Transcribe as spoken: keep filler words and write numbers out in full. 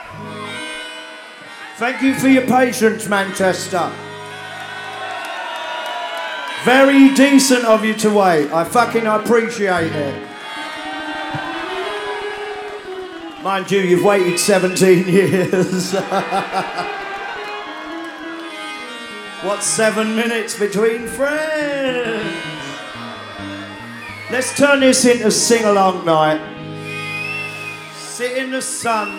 Thank you for your patience, Manchester. Very decent of you to wait. I fucking appreciate it. Mind you, you've waited seventeen years. What's seven minutes between friends? Let's turn this into sing-along night. Sit in the sun.